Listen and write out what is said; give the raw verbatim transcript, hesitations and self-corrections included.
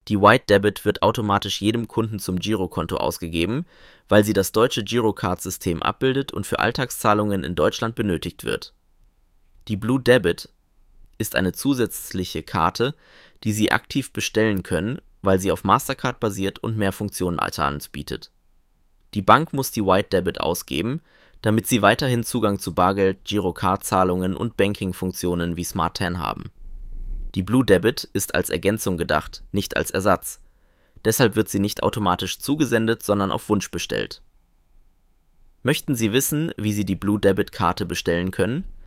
Die White Debit wird automatisch jedem Kunden zum Girokonto ausgegeben, weil sie das deutsche Girocard-System abbildet und für Alltagszahlungen in Deutschland benötigt wird. Die Blue Debit ist eine zusätzliche Karte, die Sie aktiv bestellen können, weil sie auf Mastercard basiert und mehr Funktionen als Allianz bietet. Die Bank muss die White Debit ausgeben, damit Sie weiterhin Zugang zu Bargeld, Girocard-Zahlungen und Banking-Funktionen wie Smart zehn haben. Die Blue Debit ist als Ergänzung gedacht, nicht als Ersatz. Deshalb wird sie nicht automatisch zugesendet, sondern auf Wunsch bestellt. Möchten Sie wissen, wie Sie die Blue Debit Karte bestellen können?